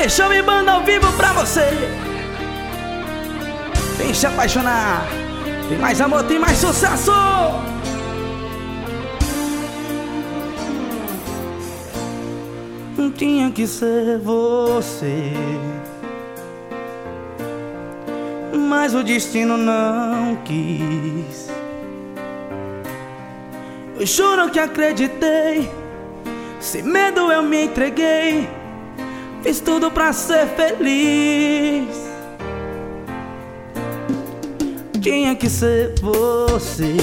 Deixa eu banda ao vivo pra você. Vem se apaixonar. Tem mais amor, tem mais sucesso. Não tinha que ser você, mas o destino não quis. Eu juro que acreditei, sem medo eu me entreguei. Fiz tudo pra ser feliz. Tinha que ser você,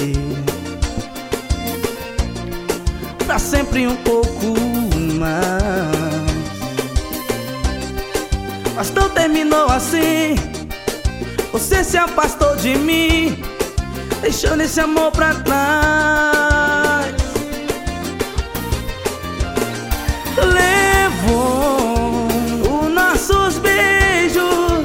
pra sempre um pouco mais. Mas não terminou assim. Você se afastou de mim, deixando esse amor pra trás. Levou os nossos beijos,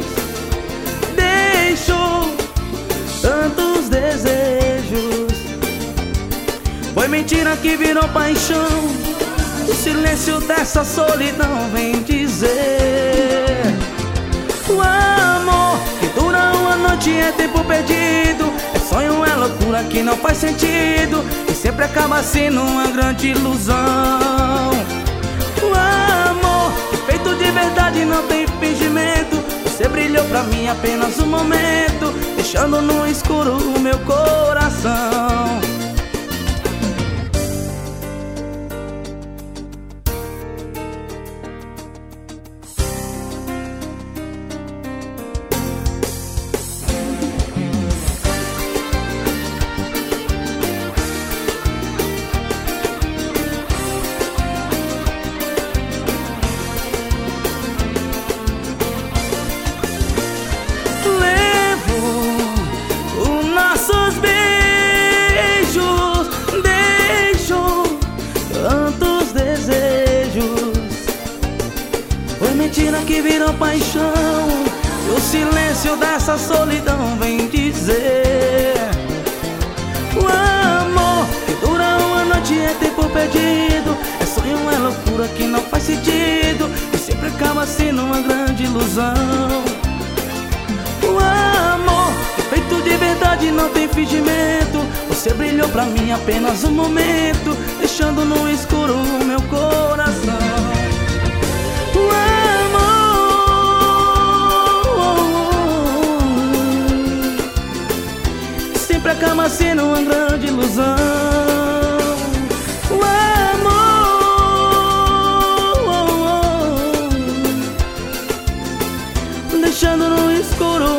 deixou tantos desejos. Foi mentira que virou paixão. O silêncio dessa solidão vem dizer: o amor que dura uma noite é tempo perdido. É sonho, é loucura que não faz sentido, e sempre acaba sendo uma grande ilusão. O amor feito de verdade não tem fingimento. Você brilhou pra mim apenas um momento, deixando no escuro o meu coração. Foi mentira que virou paixão, e o silêncio dessa solidão vem dizer: o amor que dura uma noite é tempo perdido. É sonho, é loucura que não faz sentido, e sempre acaba sendo uma grande ilusão. O amor feito de verdade não tem fingimento. Você brilhou pra mim apenas um momento, deixando no escuro o meu coração. O amor sempre acaba sendo uma grande ilusão. O amor deixando no escuro